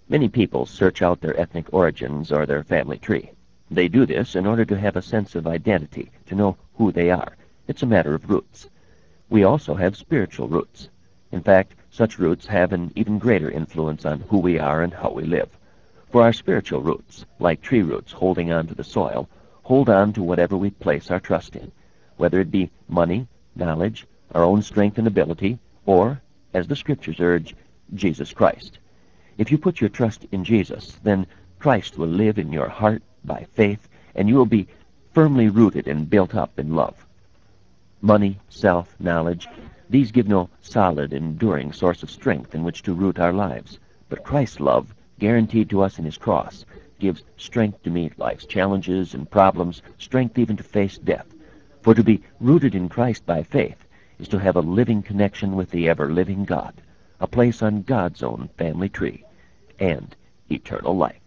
Many people search out their ethnic origins or their family tree. They do this in order to have a sense of identity, to know who they are. It's a matter of roots. We also have spiritual roots. In fact, such roots have an even greater influence on who we are and how we live. For our spiritual roots, like tree roots holding on to the soil, hold on to whatever we place our trust in, whether it be money, knowledge, our own strength and ability, or, as the Scriptures urge, Jesus Christ. If you put your trust in Jesus, then Christ will live in your heart by faith, and you will be firmly rooted and built up in love. Money, self, knowledge, these give no solid, enduring source of strength in which to root our lives. But Christ's love, guaranteed to us in his cross, gives strength to meet life's challenges and problems, strength even to face death. For to be rooted in Christ by faith is to have a living connection with the ever-living God, a place on God's own family tree, and eternal life.